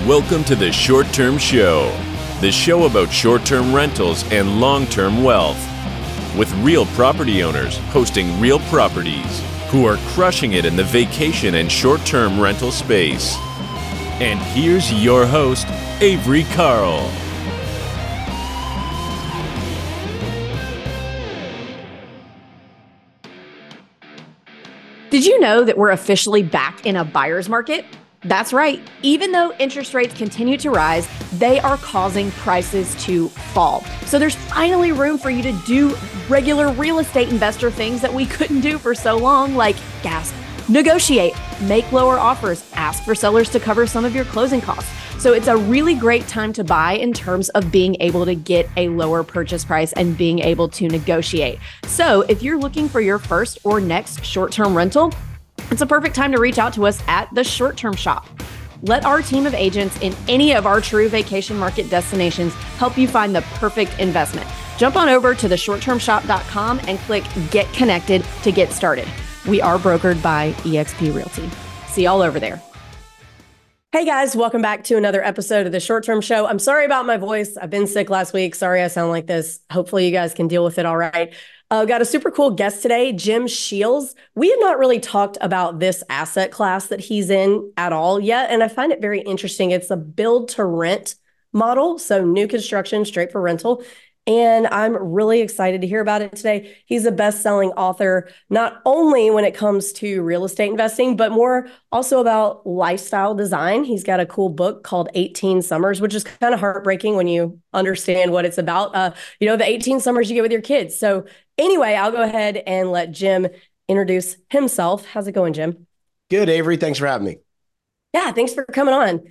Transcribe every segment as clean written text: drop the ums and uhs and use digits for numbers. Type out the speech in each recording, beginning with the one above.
Welcome to the Short Term Show, the show about short-term rentals and long-term wealth, with real property owners hosting real properties who are crushing it in the vacation and short-term rental space. And here's your host, Avery Carl. Did you know that we're officially back in a buyer's market? That's right. Even though interest rates continue to rise, they are causing prices to fall. So there's finally room for you to do regular real estate investor things that we couldn't do for so long, like negotiate, make lower offers, ask for sellers to cover some of your closing costs. So it's a really great time to buy in terms of being able to get a lower purchase price and being able to negotiate. So if you're looking for your first or next short-term rental, it's a perfect time to reach out to us at the Short Term Shop. Let our team of agents in any of our true vacation market destinations help you find the perfect investment. Jump on over to theshorttermshop.com and click Get Connected to get started. We are brokered by eXp Realty. See y'all over there. Hey guys, welcome back to another episode of the Short Term Show. I'm sorry about my voice. I've been sick last week. Sorry I sound like this. Hopefully you guys can deal with it all right. Got a super cool guest today, Jim Shields. We have not really talked about this asset class that he's in at all yet, and I find it very interesting. It's a build to rent model, so new construction, straight for rental. And I'm really excited to hear about it today. He's a best-selling author, not only when it comes to real estate investing, but more also about lifestyle design. He's got a cool book called 18 Summers, which is kind of heartbreaking when you understand what it's about. The 18 summers you get with your kids. So anyway, I'll go ahead and let Jim introduce himself. How's it going, Jim? Good, Avery. Thanks for having me. Yeah, thanks for coming on.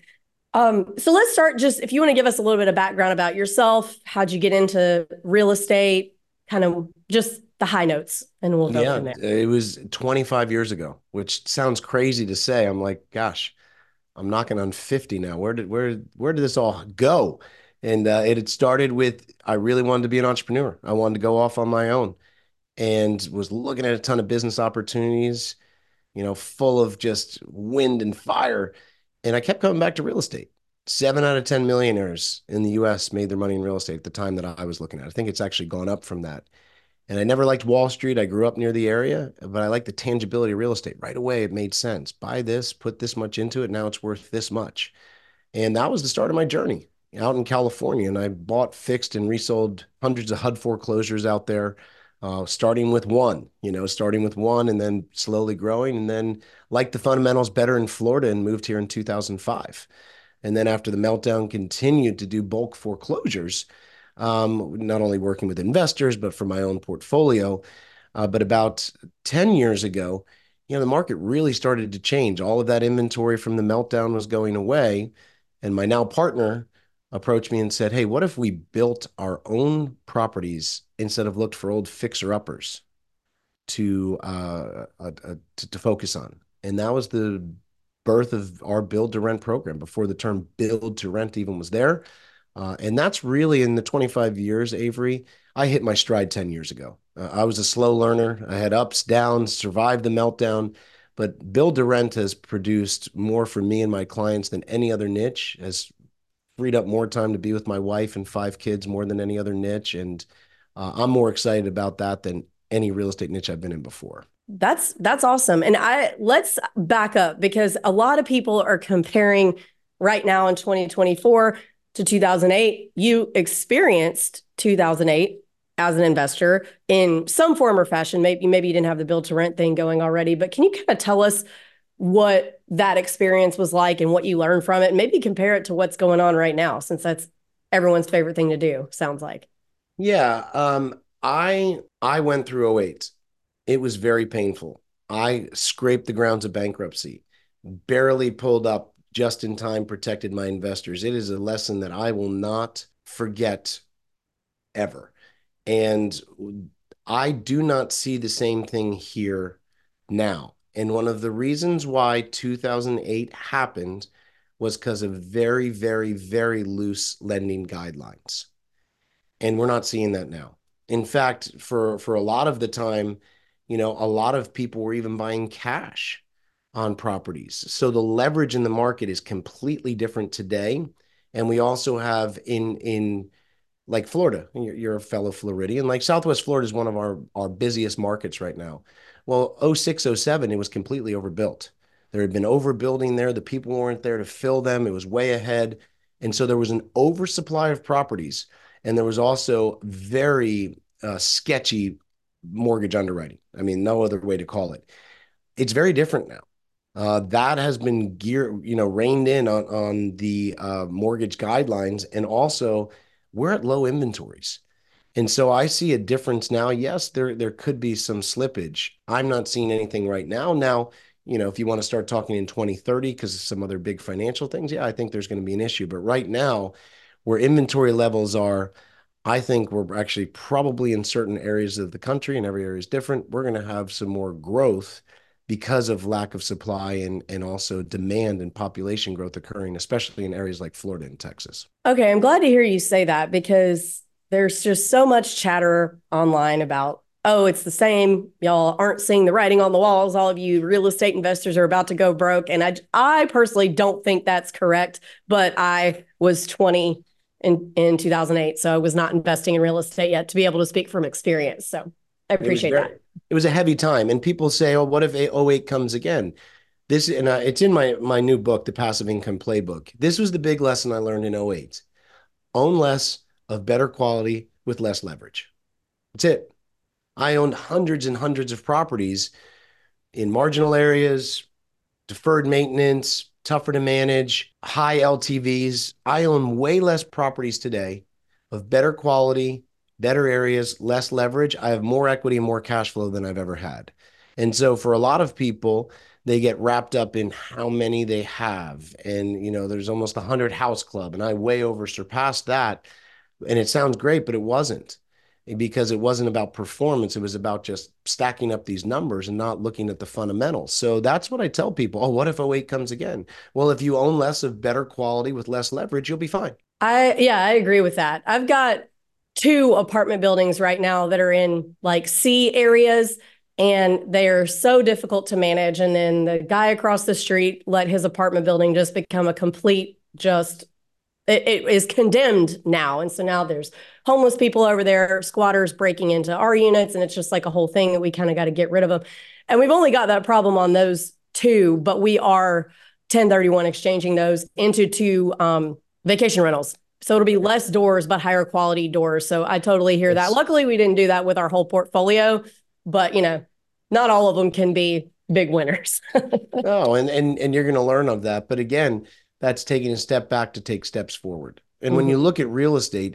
So let's start just, if you want to give us a little bit of background about yourself, how'd you get into real estate, kind of just the high notes, and we'll go from there. It was 25 years ago, which sounds crazy to say. I'm like, gosh, I'm knocking on 50 now. Where did this all go? And it had started with, I really wanted to be an entrepreneur. I wanted to go off on my own and was looking at a ton of business opportunities, full of just wind and fire. And I kept coming back to real estate. 7 out of 10 millionaires in the US made their money in real estate at the time that I was looking at. I think it's actually gone up from that. And I never liked Wall Street. I grew up near the area, but I liked the tangibility of real estate. Right away, it made sense. Buy this, put this much into it. Now it's worth this much. And that was the start of my journey out in California. And I bought, fixed, and resold hundreds of HUD foreclosures out there. Starting with one and then slowly growing, and then liked the fundamentals better in Florida and moved here in 2005. And then after the meltdown, continued to do bulk foreclosures, not only working with investors, but for my own portfolio. But about 10 years ago, the market really started to change. All of that inventory from the meltdown was going away. And my now partner approached me and said, hey, what if we built our own properties instead of looked for old fixer-uppers to focus on? And that was the birth of our build to rent program before the term build to rent even was there. And that's really, in the 25 years, Avery, I hit my stride 10 years ago. I was a slow learner. I had ups, downs, survived the meltdown. But build to rent has produced more for me and my clients than any other niche, has freed up more time to be with my wife and 5 kids more than any other niche. And I'm more excited about that than any real estate niche I've been in before. That's awesome. And let's back up, because a lot of people are comparing right now in 2024 to 2008. You experienced 2008 as an investor in some form or fashion. Maybe you didn't have the build to rent thing going already, but can you kind of tell us what that experience was like and what you learned from it, and maybe compare it to what's going on right now, since that's everyone's favorite thing to do, sounds like? Yeah. I went through '08. It was very painful. I scraped the grounds of bankruptcy, barely pulled up just in time, protected my investors. It is a lesson that I will not forget ever. And I do not see the same thing here now. And one of the reasons why 2008 happened was because of very, very, very loose lending guidelines. And we're not seeing that now. In fact, for a lot of the time, a lot of people were even buying cash on properties. So the leverage in the market is completely different today. And we also have in like Florida, you're a fellow Floridian, like Southwest Florida is one of our busiest markets right now. Well, 06, 07, it was completely overbuilt. There had been overbuilding there. The people weren't there to fill them. It was way ahead. And so there was an oversupply of properties. And there was also very sketchy mortgage underwriting. I mean, no other way to call it. It's very different now. That has been reined in on the mortgage guidelines. And also, we're at low inventories. And so I see a difference now. Yes, there could be some slippage. I'm not seeing anything right now. Now, if you want to start talking in 2030 because of some other big financial things, yeah, I think there's going to be an issue. But right now, where inventory levels are, I think we're actually probably in certain areas of the country, and every area is different. We're going to have some more growth because of lack of supply and also demand and population growth occurring, especially in areas like Florida and Texas. Okay, I'm glad to hear you say that because there's just so much chatter online about, oh, it's the same. Y'all aren't seeing the writing on the walls. All of you real estate investors are about to go broke. And I personally don't think that's correct, but I was 20 in 2008, so I was not investing in real estate yet to be able to speak from experience. So I appreciate that. It was a heavy time. And people say, oh, what if 08 comes again? It's in my new book, The Passive Income Playbook. This was the big lesson I learned in 08. Own less of better quality with less leverage. That's it. I owned hundreds and hundreds of properties in marginal areas, deferred maintenance, tougher to manage, high LTVs. I own way less properties today of better quality, better areas, less leverage. I have more equity and more cash flow than I've ever had. And so for a lot of people, they get wrapped up in how many they have. And, there's almost 100 house club, and I way over surpassed that. And it sounds great, but it wasn't, because it wasn't about performance. It was about just stacking up these numbers and not looking at the fundamentals. So that's what I tell people. Oh, what if 08 comes again? Well, if you own less of better quality with less leverage, you'll be fine. I agree with that. I've got 2 apartment buildings right now that are in like C areas, and they are so difficult to manage. And then the guy across the street let his apartment building just become a complete it is condemned now. And so now there's homeless people over there, squatters breaking into our units, and it's just like a whole thing that we kind of got to get rid of them. And we've only got that problem on those 2, but we are 1031 exchanging those into 2 vacation rentals. So it'll be less doors, but higher quality doors. So I totally hear that. Luckily, we didn't do that with our whole portfolio, but not all of them can be big winners. No, and you're going to learn of that. But again, that's taking a step back to take steps forward. And when you look at real estate,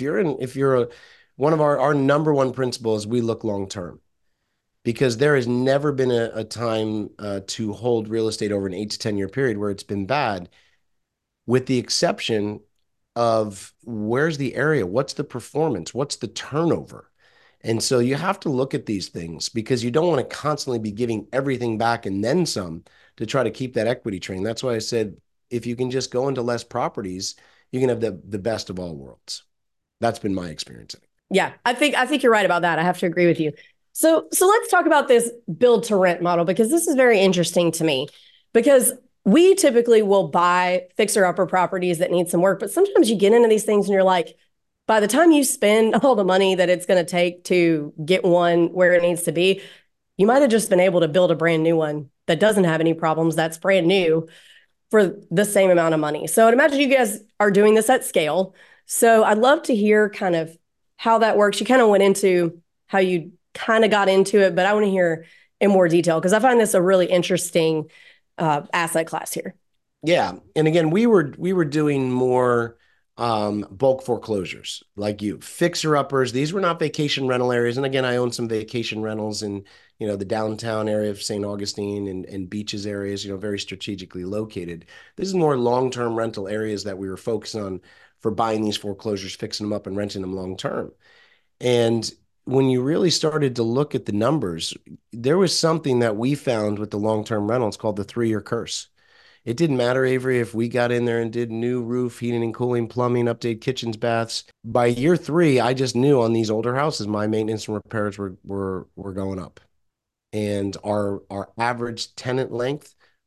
one of our number one principle is we look long term, because there has never been a time to hold real estate over an 8 to 10 year period where it's been bad, with the exception of where's the area, what's the performance, what's the turnover. And so you have to look at these things, because you don't want to constantly be giving everything back and then some to try to keep that equity train. That's why I said, if you can just go into less properties, you can have the best of all worlds. That's been my experience. Yeah, I think you're right about that. I have to agree with you. So let's talk about this build to rent model, because this is very interesting to me, because we typically will buy fixer upper properties that need some work, but sometimes you get into these things and you're like, by the time you spend all the money that it's going to take to get one where it needs to be, you might have just been able to build a brand new one that doesn't have any problems, that's brand new, for the same amount of money. So I'd imagine you guys are doing this at scale. So I'd love to hear kind of how that works. You kind of went into how you kind of got into it, but I want to hear in more detail, because I find this a really interesting asset class here. Yeah. And again, we were doing more bulk foreclosures, like fixer uppers. These were not vacation rental areas. And again, I own some vacation rentals in, the downtown area of St. Augustine and beaches areas, very strategically located. This is more long-term rental areas that we were focused on for buying these foreclosures, fixing them up and renting them long-term. And when you really started to look at the numbers, there was something that we found with the long-term rentals called the 3-year curse. It didn't matter, Avery, if we got in there and did new roof, heating and cooling, plumbing, update kitchens, baths. By year 3, I just knew on these older houses, my maintenance and repairs were going up. And our average tenant length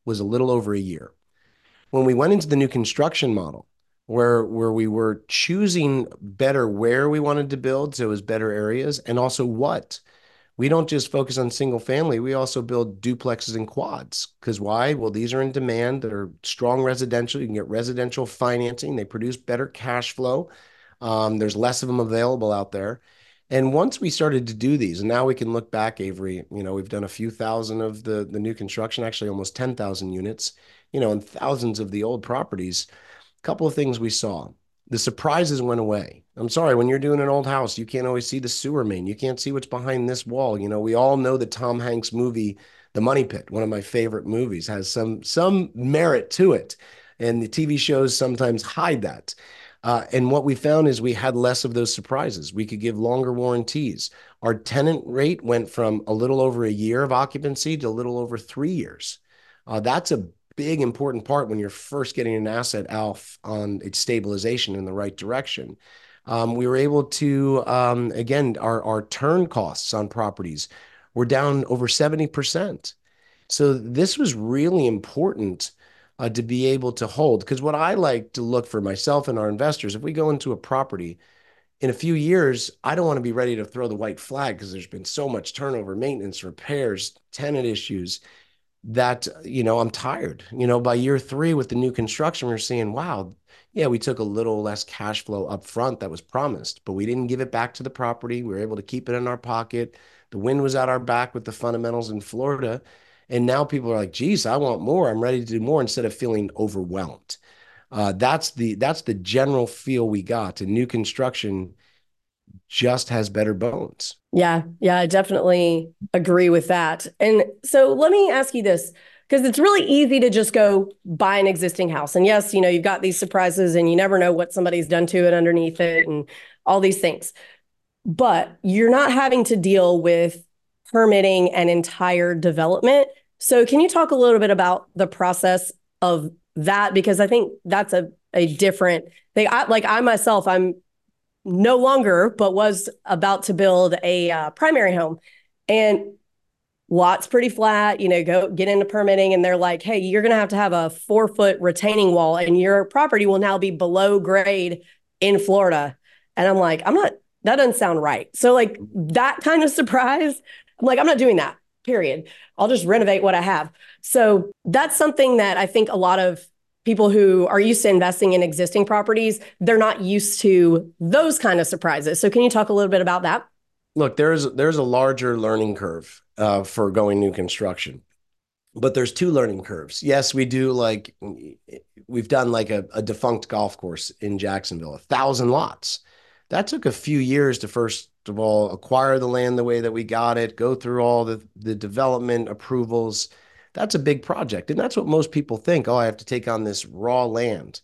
was a little over a year. When we went into the new construction model, where we were choosing better where we wanted to build, so it was better areas, and also what. We don't just focus on single family. We also build duplexes and quads. Because why? Well, these are in demand. They're strong residential. You can get residential financing. They produce better cash flow. There's less of them available out there. And once we started to do these, and now we can look back, Avery, we've done a few thousand of the new construction, actually almost 10,000 units, and thousands of the old properties. A couple of things we saw. The surprises went away. I'm sorry, when you're doing an old house, you can't always see the sewer main. You can't see what's behind this wall. We all know the Tom Hanks movie, The Money Pit, one of my favorite movies, has some merit to it. And the TV shows sometimes hide that. And what we found is we had less of those surprises. We could give longer warranties. Our tenant rate went from a little over a year of occupancy to a little over 3 years. That's a big important part when you're first getting an asset off on its stabilization in the right direction. We were able to, again, our turn costs on properties were down over 70%. So this was really important to be able to hold, because what I like to look for myself and our investors, if we go into a property in a few years, I don't want to be ready to throw the white flag because there's been so much turnover, maintenance, repairs, tenant issues, that, I'm tired. By year 3 with the new construction, we're seeing, wow, yeah, we took a little less cash flow up front that was promised, but we didn't give it back to the property. We were able to keep it in our pocket. The wind was at our back with the fundamentals in Florida. And now people are like, geez, I want more. I'm ready to do more, instead of feeling overwhelmed. That's the general feel we got. And new construction just has better bones. Yeah, I definitely agree with that. And so let me ask you this, because it's really easy to just go buy an existing house. And yes, you've got these surprises and you never know what somebody's done to it underneath it and all these things. But you're not having to deal with permitting an entire development. So can you talk a little bit about the process of that? Because I think that's a different thing. I myself, I'm no longer, but was about to build a primary home, and lot's pretty flat, go get into permitting, and they're like, hey, you're going to have a 4-foot retaining wall and your property will now be below grade in Florida. And I'm like, that doesn't sound right. So like that kind of surprise, I'm like, I'm not doing that, period. I'll just renovate what I have. So that's something that I think a lot of people who are used to investing in existing properties, they're not used to those kind of surprises. So can you talk a little bit about that? Look, there's a larger learning curve for going new construction, but there's 2 learning curves. Yes, we do, like we've done like a defunct golf course in Jacksonville, 1,000 lots. That took a few years to, first of all, acquire the land the way that we got it, go through all the development approvals. That's a big project. And that's what most people think. Oh, I have to take on this raw land.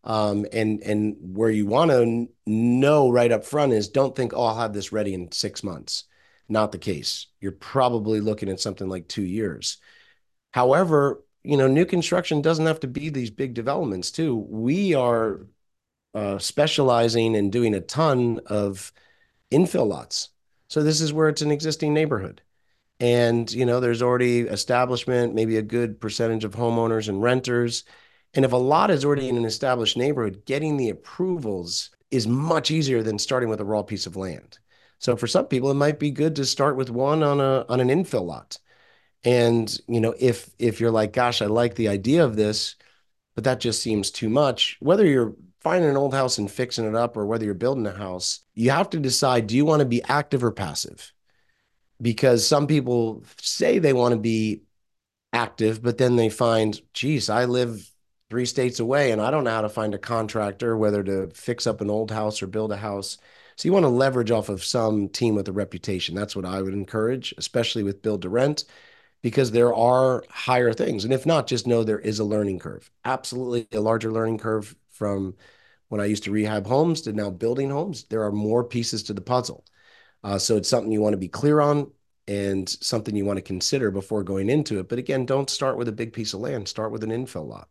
And where you want to know right up front is, don't think, oh, I'll have this ready in 6 months. Not the case. You're probably looking at something like 2 years. However, new construction doesn't have to be these big developments too. We are specializing in doing a ton of infill lots. So this is where it's an existing neighborhood. And, there's already establishment, maybe a good percentage of homeowners and renters. And if a lot is already in an established neighborhood, getting the approvals is much easier than starting with a raw piece of land. So for some people, it might be good to start with one on an infill lot. And, if you're like, gosh, I like the idea of this, but that just seems too much, whether you're finding an old house and fixing it up or whether you're building a house, you have to decide, do you want to be active or passive? Because some people say they want to be active, but then they find, geez, I live 3 states away and I don't know how to find a contractor, whether to fix up an old house or build a house. So you want to leverage off of some team with a reputation. That's what I would encourage, especially with build to rent, because there are higher things. And if not, just know there is a learning curve. Absolutely a larger learning curve from when I used to rehab homes to now building homes. There are more pieces to the puzzle. So it's something you want to be clear on and something you want to consider before going into it. But again, don't start with a big piece of land. Start with an infill lot.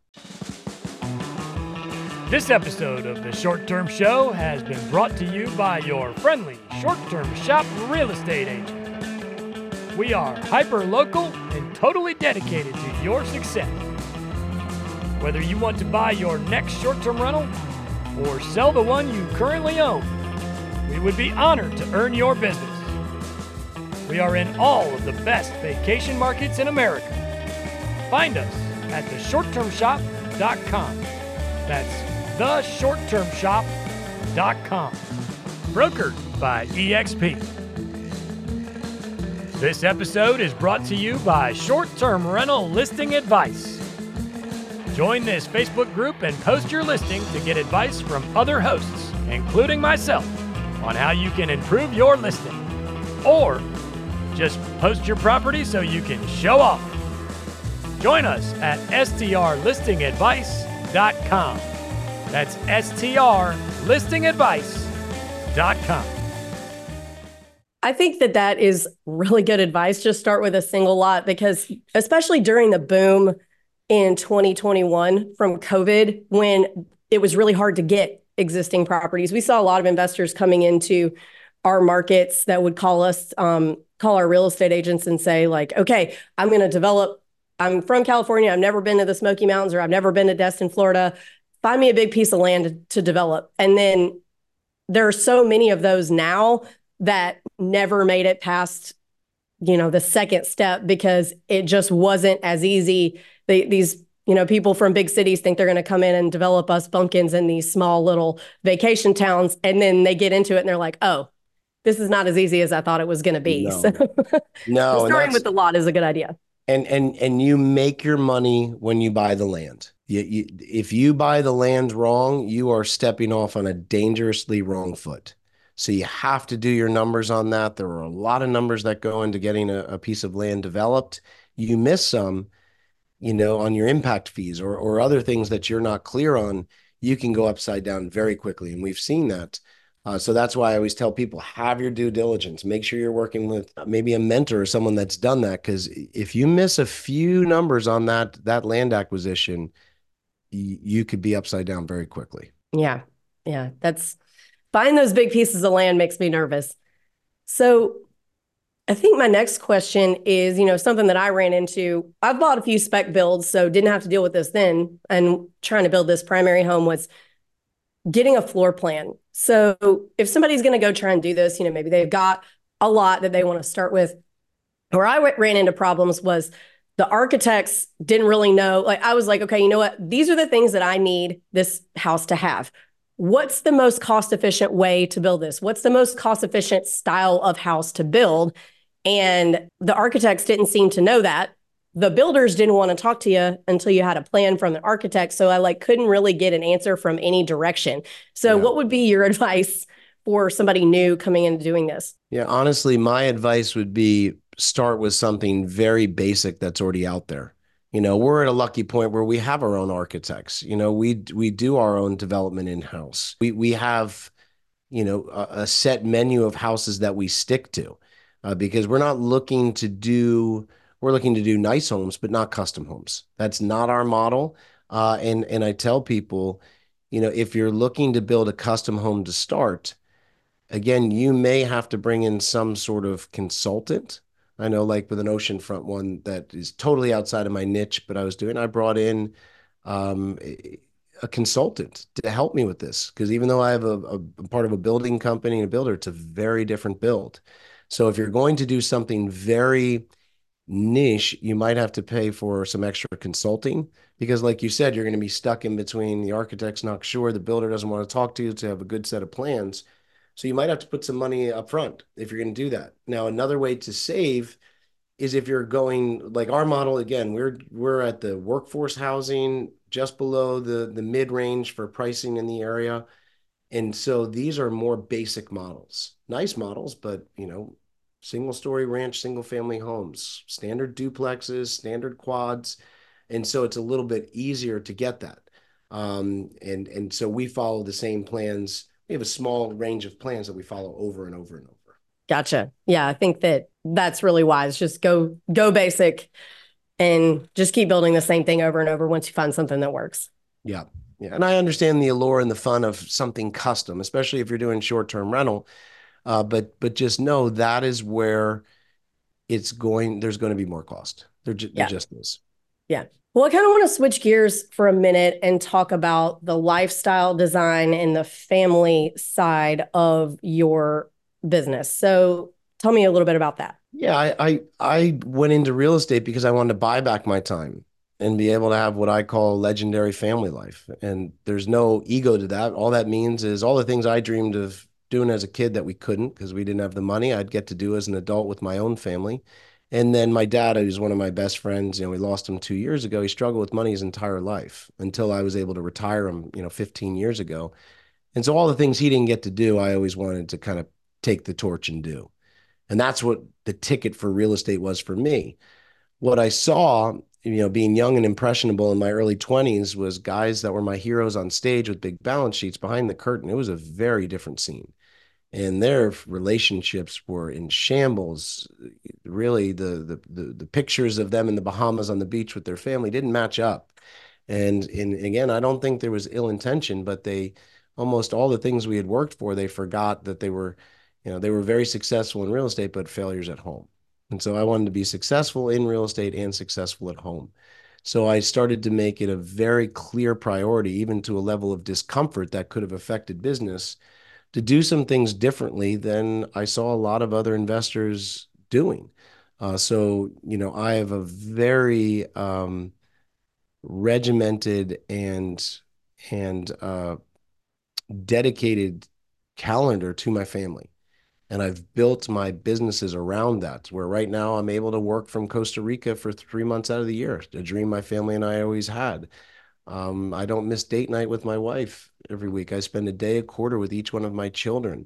This episode of the Short Term Show has been brought to you by your friendly short-term shop real estate agent. We are hyper-local and totally dedicated to your success. Whether you want to buy your next short-term rental or sell the one you currently own, we would be honored to earn your business. We are in all of the best vacation markets in America. Find us at theshorttermshop.com. That's theshorttermshop.com. Brokered by eXp. This episode is brought to you by Short-Term Rental Listing Advice. Join this Facebook group and post your listing to get advice from other hosts, including myself, on how you can improve your listing. Or just post your property so you can show off. Join us at strlistingadvice.com. That's strlistingadvice.com. I think that is really good advice. Just start with a single lot, because especially during the boom in 2021 from COVID, when it was really hard to get existing properties, we saw a lot of investors coming into our markets that would call us, call our real estate agents and say like, okay, I'm going to develop. I'm from California. I've never been to the Smoky Mountains, or I've never been to Destin, Florida. Find me a big piece of land to develop. And then there are so many of those now that never made it past, the second step, because it just wasn't as easy. These people from big cities think they're going to come in and develop us bumpkins in these small little vacation towns. And then they get into it and they're like, oh, this is not as easy as I thought it was going to be. No. So No, starting with the lot is a good idea. And you make your money when you buy the land. If you buy the land wrong, you are stepping off on a dangerously wrong foot. So you have to do your numbers on that. There are a lot of numbers that go into getting a piece of land developed. You miss some, on your impact fees or other things that you're not clear on, you can go upside down very quickly. And we've seen that. So that's why I always tell people, have your due diligence. Make sure you're working with maybe a mentor or someone that's done that. Because if you miss a few numbers on that land acquisition, you could be upside down very quickly. Yeah. Buying those big pieces of land makes me nervous. So I think my next question is, something that I ran into. I've bought a few spec builds, so didn't have to deal with this then. And trying to build this primary home was getting a floor plan. So if somebody's going to go try and do this, maybe they've got a lot that they want to start with. Where I ran into problems was the architects didn't really know. Like, I was like, okay, you know what? These are the things that I need this house to have. What's the most cost-efficient way to build this? What's the most cost-efficient style of house to build? And the architects didn't seem to know that. The builders didn't want to talk to you until you had a plan from the architect. So I couldn't really get an answer from any direction. So What would be your advice for somebody new coming into doing this? Yeah, honestly, my advice would be start with something very basic that's already out there. We're at a lucky point where we have our own architects. We do our own development in-house. We have, a set menu of houses that we stick to because we're looking to do nice homes, but not custom homes. That's not our model. And I tell people, if you're looking to build a custom home to start, again, you may have to bring in some sort of consultant. I know, like with an oceanfront one that is totally outside of my niche, but I brought in a consultant to help me with this, because even though I have a part of a building company and a builder, it's a very different build. So if you're going to do something very niche, you might have to pay for some extra consulting, because like you said, you're going to be stuck in between. The architect's not sure, the builder doesn't want to talk to you to have a good set of plans. So you might have to put some money up front if you're going to do that. Now, another way to save is if you're going like our model. Again, we're at the workforce housing, just below the mid-range for pricing in the area. And so these are more basic models, nice models, but single-story ranch, single-family homes, standard duplexes, standard quads. And so it's a little bit easier to get that. And so we follow the same plans. We have a small range of plans that we follow over and over and over. Gotcha. Yeah, I think that's really wise. Just go basic and just keep building the same thing over and over once you find something that works. Yeah. And I understand the allure and the fun of something custom, especially if you're doing short-term rental. But just know that is where there's going to be more cost. There just is. Yeah. Well, I kind of want to switch gears for a minute and talk about the lifestyle design and the family side of your business. So tell me a little bit about that. Yeah, I went into real estate because I wanted to buy back my time and be able to have what I call legendary family life. And there's no ego to that. All that means is all the things I dreamed of doing as a kid that we couldn't because we didn't have the money, I'd get to do as an adult with my own family. And then my dad, who's one of my best friends, we lost him 2 years ago. He struggled with money his entire life until I was able to retire him, 15 years ago. And so all the things he didn't get to do, I always wanted to kind of take the torch and do. And that's what the ticket for real estate was for me. What I saw, being young and impressionable in my early 20s was guys that were my heroes on stage with big balance sheets behind the curtain. It was a very different scene. And their relationships were in shambles. Really, the pictures of them in the Bahamas on the beach with their family didn't match up. And again, I don't think there was ill intention, but they almost all the things we had worked for, they forgot that they were very successful in real estate, but failures at home. And so I wanted to be successful in real estate and successful at home. So I started to make it a very clear priority, even to a level of discomfort that could have affected business, to do some things differently than I saw a lot of other investors doing. I have a very regimented and dedicated calendar to my family. And I've built my businesses around that, where right now I'm able to work from Costa Rica for 3 months out of the year, a dream my family and I always had. I don't miss date night with my wife every week. I spend a day a quarter with each one of my children.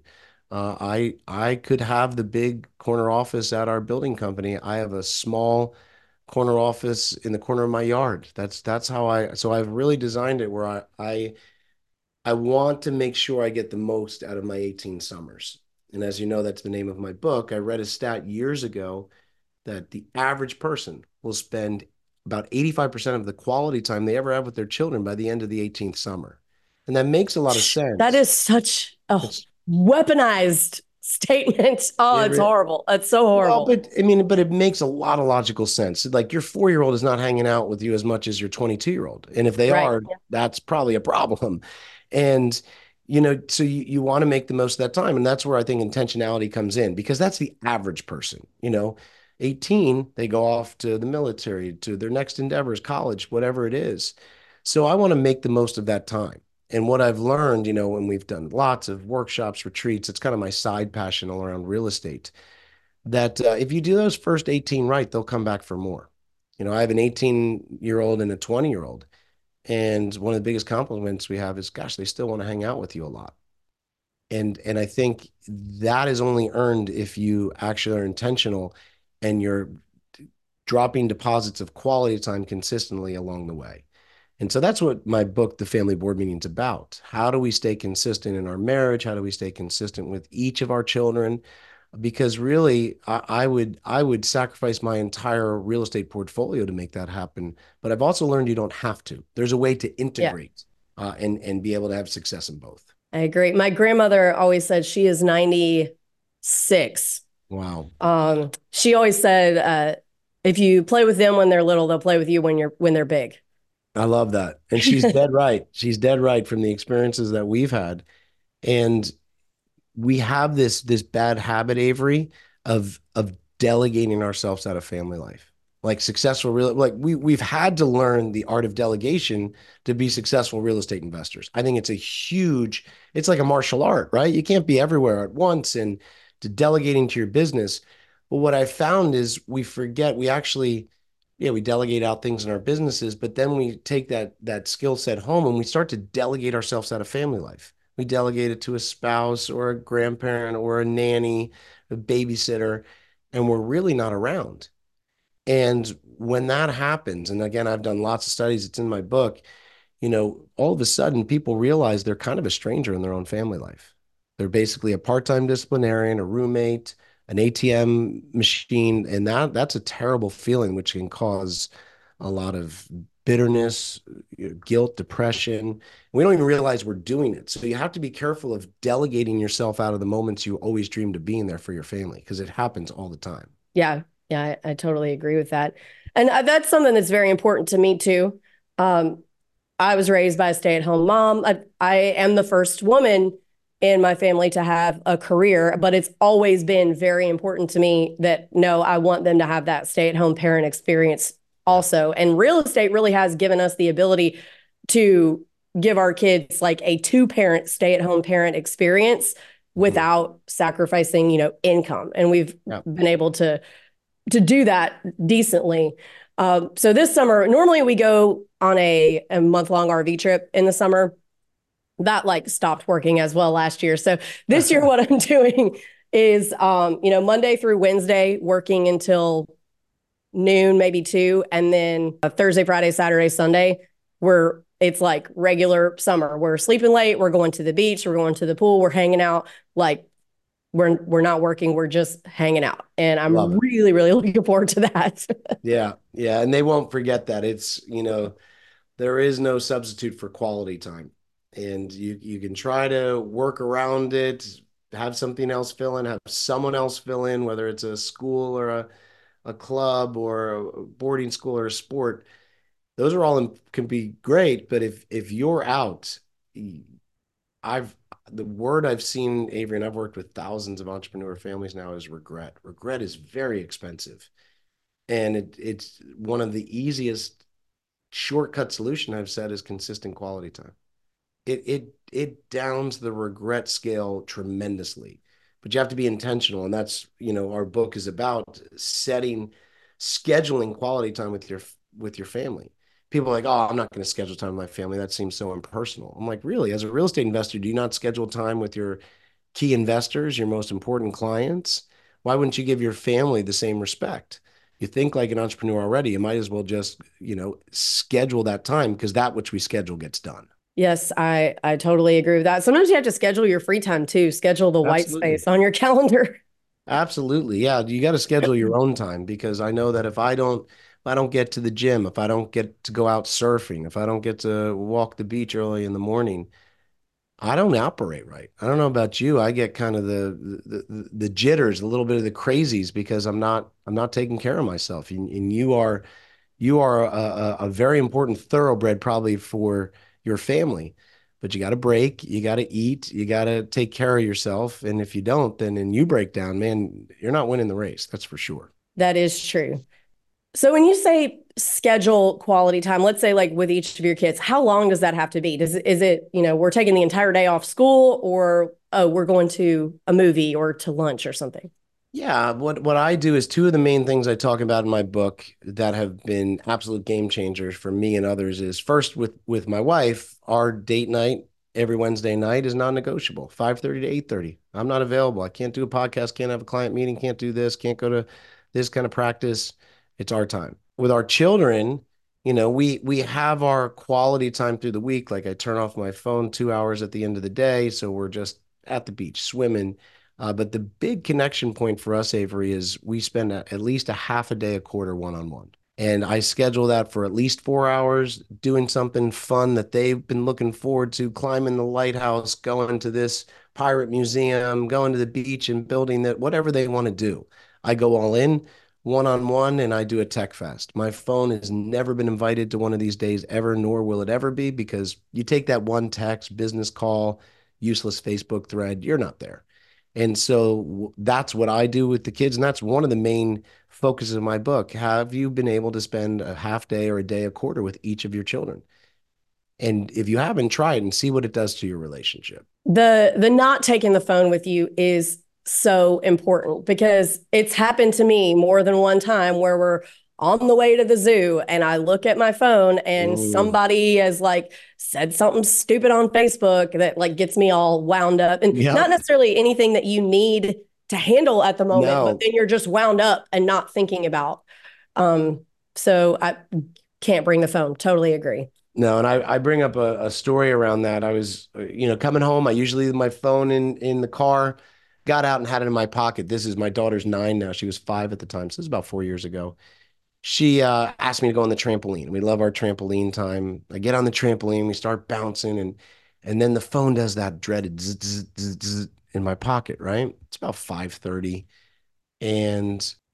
I could have the big corner office at our building company. I have a small corner office in the corner of my yard. That's how so I've really designed it where I want to make sure I get the most out of my 18 summers. And as you know, that's the name of my book. I read a stat years ago that the average person will spend about 85% of the quality time they ever have with their children by the end of the 18th summer. And that makes a lot of sense. That is such a weaponized statement. Oh, it's horrible. It's so horrible. Well, but it makes a lot of logical sense. Like your 4-year-old is not hanging out with you as much as your 22-year-old. And if they are, that's probably a problem. And so you want to make the most of that time. And that's where I think intentionality comes in, because that's the average person. 18, they go off to the military, to their next endeavors, college, whatever it is. So I want to make the most of that time. And what I've learned, when we've done lots of workshops, retreats, it's kind of my side passion all around real estate, that if you do those first 18 right, they'll come back for more. I have an 18-year-old and a 20-year-old. And one of the biggest compliments we have is, gosh, they still want to hang out with you a lot. And I think that is only earned if you actually are intentional and you're dropping deposits of quality time consistently along the way. And so that's what my book, The Family Board Meeting, is about. How do we stay consistent in our marriage? How do we stay consistent with each of our children? Because really, I would sacrifice my entire real estate portfolio to make that happen. But I've also learned you don't have to. There's a way to integrate and be able to have success in both. I agree. My grandmother always said she is 96. Wow. She always said, if you play with them when they're little, they'll play with you when they're big. I love that. And she's dead right. She's dead right from the experiences that we've had. And we have this bad habit, Avery, of delegating ourselves out of family life. Like we've had to learn the art of delegation to be successful real estate investors. I think it's like a martial art, right? You can't be everywhere at once, and to delegating to your business. But what I found is we forget, we delegate out things in our businesses, but then we take that skill set home and we start to delegate ourselves out of family life. We delegate it to a spouse or a grandparent or a nanny, a babysitter, and we're really not around. And when that happens, and again, I've done lots of studies, it's in my book, all of a sudden people realize they're kind of a stranger in their own family life. They're basically a part-time disciplinarian, a roommate, an ATM machine, and that's a terrible feeling, which can cause a lot of bitterness, guilt, depression. We don't even realize we're doing it. So you have to be careful of delegating yourself out of the moments you always dreamed of being there for your family, because it happens all the time. Yeah. Yeah, I totally agree with that. And that's something that's very important to me too. Um, I was raised by a stay-at-home mom. I am the first woman in my family to have a career, but it's always been very important to me that no, I want them to have that stay-at-home parent experience also. And real estate really has given us the ability to give our kids like a two-parent stay-at-home parent experience without sacrificing, income. And we've been able to do that decently. So this summer, normally we go on a month-long RV trip in the summer. That like stopped working as well last year. So this year, what I'm doing is, Monday through Wednesday, working until noon, maybe 2, and then Thursday, Friday, Saturday, Sunday, it's like regular summer. We're sleeping late. We're going to the beach. We're going to the pool. We're hanging out. Like we're not working. We're just hanging out. And I'm really, really looking forward to that. Yeah. Yeah. And they won't forget that. It's, there is no substitute for quality time. And you can try to work around it, have something else fill in, have someone else fill in, whether it's a school or a club or a boarding school or a sport. Those are all can be great, but if you're out, the word I've seen, Avery, and I've worked with thousands of entrepreneur families now, is regret. Regret is very expensive, and it's one of the easiest shortcut solution I've said is consistent quality time. It downs the regret scale tremendously, but you have to be intentional, and that's our book is about scheduling quality time with your family. People are like, oh, I'm not going to schedule time with my family. That seems so impersonal. I'm like, really? As a real estate investor, do you not schedule time with your key investors, your most important clients? Why wouldn't you give your family the same respect? You think like an entrepreneur already, you might as well just, schedule that time, because that which we schedule gets done. Yes, I totally agree with that. Sometimes you have to schedule your free time too. Schedule the white space on your calendar. Absolutely. Yeah. You got to schedule your own time, because I know that if I don't get to the gym, if I don't get to go out surfing, if I don't get to walk the beach early in the morning, I don't operate right. I don't know about you. I get kind of the jitters, a little bit of the crazies, because I'm not taking care of myself. And you are a very important thoroughbred probably for your family, but you got to break, you got to eat, you got to take care of yourself. And if you don't, then you break down, man, you're not winning the race. That's for sure. That is true. So when you say schedule quality time, let's say like with each of your kids, how long does that have to be? Is it, we're taking the entire day off school, or we're going to a movie or to lunch or something? Yeah, what I do is two of the main things I talk about in my book that have been absolute game changers for me and others is, first, with my wife, our date night every Wednesday night is non-negotiable, 5:30 to 8:30. I'm not available. I can't do a podcast, can't have a client meeting, can't do this, can't go to this kind of practice. It's our time. With our children, we have our quality time through the week. Like I turn off my phone 2 hours at the end of the day, so we're just at the beach swimming. But the big connection point for us, Avery, is we spend at least a half a day a quarter one-on-one. And I schedule that for at least 4 hours, doing something fun that they've been looking forward to, climbing the lighthouse, going to this pirate museum, going to the beach and building that, whatever they want to do. I go all in one-on-one, and I do a tech fest. My phone has never been invited to one of these days ever, nor will it ever be, because you take that one text, business call, useless Facebook thread, you're not there. And so that's what I do with the kids. And that's one of the main focuses of my book. Have you been able to spend a half day or a day a quarter with each of your children? And if you haven't, try it and see what it does to your relationship. The not taking the phone with you is so important, because it's happened to me more than one time where we're on the way to the zoo and I look at my phone and somebody has like said something stupid on Facebook that like gets me all wound up, and not necessarily anything that you need to handle at the moment, but then you're just wound up and not thinking about. So I can't bring the phone. Totally agree. No, and I bring up a story around that. I was, coming home. I usually leave my phone in the car, got out and had it in my pocket. This is my daughter's 9 now. She was 5 at the time. So this is about 4 years ago. She asked me to go on the trampoline. We love our trampoline time. I get on the trampoline, we start bouncing, and then the phone does that dreaded zzz, zzz, zzz in my pocket, right? It's about 5:30. And,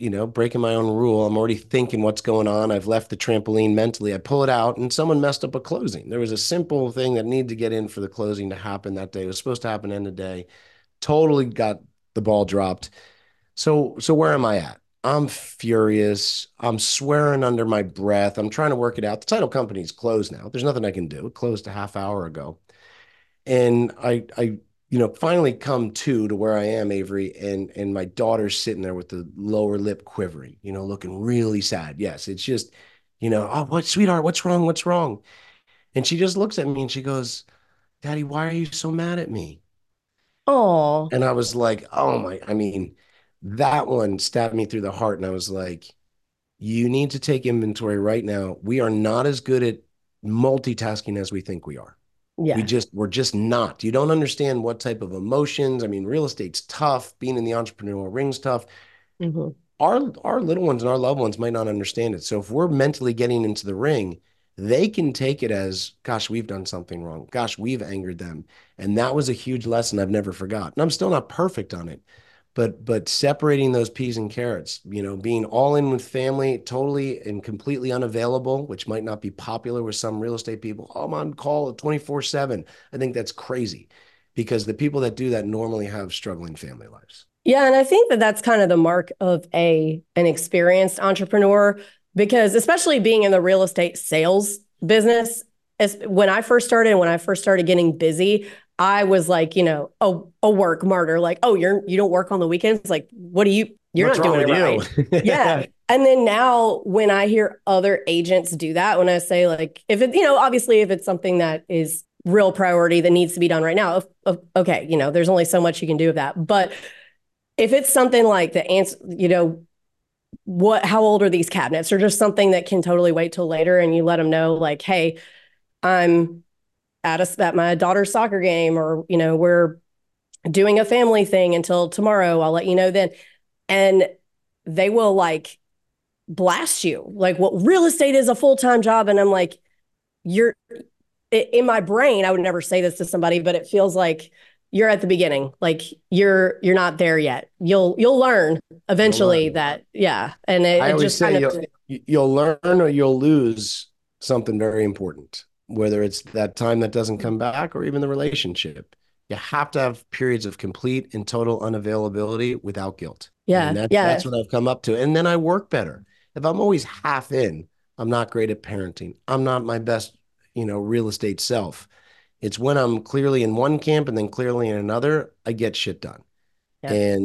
breaking my own rule. I'm already thinking what's going on. I've left the trampoline mentally. I pull it out and someone messed up a closing. There was a simple thing that needed to get in for the closing to happen that day. It was supposed to happen end of day. Totally got the ball dropped. So where am I at? I'm furious. I'm swearing under my breath. I'm trying to work it out. The title company's closed now. There's nothing I can do. It closed a half hour ago. And I finally come to where I am, Avery, and my daughter's sitting there with the lower lip quivering, looking really sad. Yes, it's just, oh, what, sweetheart, what's wrong? What's wrong? And she just looks at me and she goes, Daddy, why are you so mad at me? Oh, And I was like, oh my, I mean, that one stabbed me through the heart. And I was like, you need to take inventory right now. We are not as good at multitasking as we think we are. yeah. We're just not. You don't understand what type of emotions. I mean, real estate's tough. Being in the entrepreneurial ring's tough. Mm-hmm. Our little ones and our loved ones might not understand it. So if we're mentally getting into the ring, they can take it as, gosh, we've done something wrong. Gosh, we've angered them. And that was a huge lesson I've never forgotten. I'm still not perfect on it, but separating those peas and carrots, being all in with family, totally and completely unavailable, which might not be popular with some real estate people. Oh, I'm on call 24/7. I think that's crazy because the people that do that normally have struggling family lives. Yeah, and I think that that's kind of the mark of an experienced entrepreneur, because especially being in the real estate sales business, when I first started and when I first started getting busy, I was like, a work martyr. Like, oh, you don't work on the weekends? Like, you're What's not doing it right. Yeah. And then now when I hear other agents do that, when I say like, if it, obviously if it's something that is real priority that needs to be done right now, okay, there's only so much you can do with that. But if it's something like the answer, how old are these cabinets, or just something that can totally wait till later, and you let them know like, hey, I'm at my daughter's soccer game, or, we're doing a family thing until tomorrow. I'll let you know then. And they will like blast you like, what, real estate is a full-time job. And I'm like, in my brain, I would never say this to somebody, but it feels like you're at the beginning. Like you're not there yet. You'll learn eventually that, yeah. And I always say you'll learn or you'll lose something very important, whether it's that time that doesn't come back or even the relationship. You have to have periods of complete and total unavailability without guilt. Yeah. And that's what I've come up to. And then I work better. If I'm always half in, I'm not great at parenting. I'm not my best, real estate self. It's when I'm clearly in one camp and then clearly in another, I get shit done. Yeah.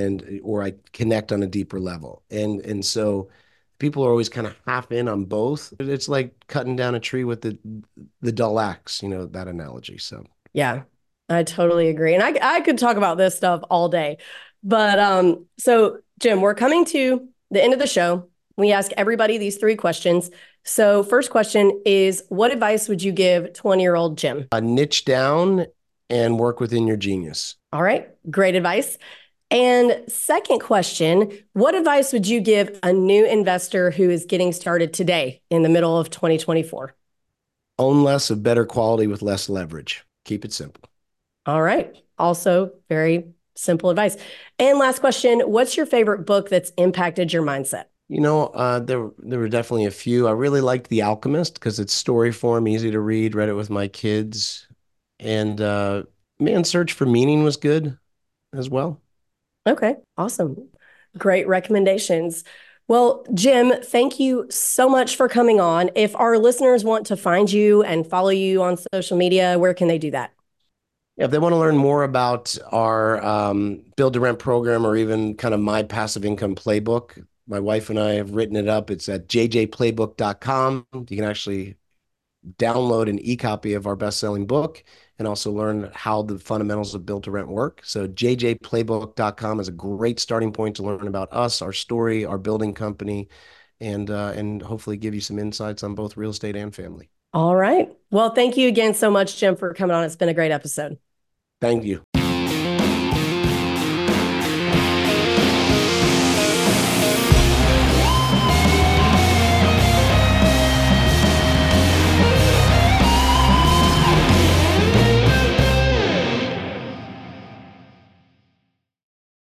Or I connect on a deeper level. And so people are always kind of half in on both. It's like cutting down a tree with the dull axe, that analogy. So yeah, I totally agree. And I could talk about this stuff all day. But so Jim, we're coming to the end of the show. We ask everybody these 3 questions. So first question is, what advice would you give 20-year-old Jim? Niche down and work within your genius. All right. Great advice. And second question, what advice would you give a new investor who is getting started today in the middle of 2024? Own less of better quality with less leverage. Keep it simple. All right. Also very simple advice. And last question, what's your favorite book that's impacted your mindset? There were definitely a few. I really liked The Alchemist because it's story form, easy to read, read it with my kids. And Man's Search for Meaning was good as well. Okay, awesome. Great recommendations. Well, Jim, thank you so much for coming on. If our listeners want to find you and follow you on social media, where can they do that? Yeah, if they want to learn more about our build to rent program, or even kind of my passive income playbook, my wife and I have written it up. It's at jjplaybook.com. You can actually download an e-copy of our best-selling book and also learn how the fundamentals of build to rent work. So jjplaybook.com is a great starting point to learn about us, our story, our building company, and hopefully give you some insights on both real estate and family. All right. Well, thank you again so much, Jim, for coming on. It's been a great episode. Thank you.